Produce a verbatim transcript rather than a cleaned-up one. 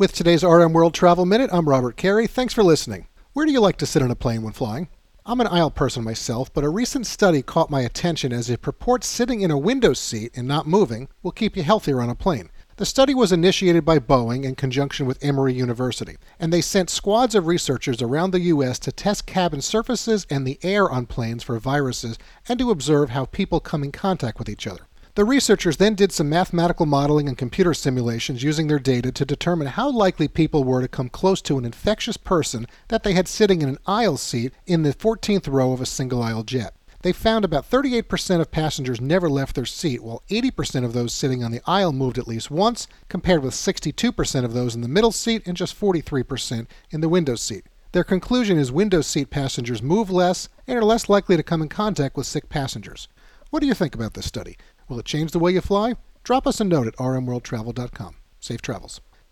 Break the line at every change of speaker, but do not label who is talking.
With today's R M World Travel Minute, I'm Robert Carey. Thanks for listening. Where do you like to sit on a plane when flying? I'm an aisle person myself, but a recent study caught my attention as it purports sitting in a window seat and not moving will keep you healthier on a plane. The study was initiated by Boeing in conjunction with Emory University, and they sent squads of researchers around the U S to test cabin surfaces and the air on planes for viruses and to observe how people come in contact with each other. The researchers then did some mathematical modeling and computer simulations using their data to determine how likely people were to come close to an infectious person that they had sitting in an aisle seat in the fourteenth row of a single-aisle jet. They found about thirty-eight percent of passengers never left their seat, while eighty percent of those sitting on the aisle moved at least once, compared with sixty-two percent of those in the middle seat and just forty-three percent in the window seat. Their conclusion is window seat passengers move less and are less likely to come in contact with sick passengers. What do you think about this study? Will it change the way you fly? Drop us a note at r m world travel dot com. Safe travels.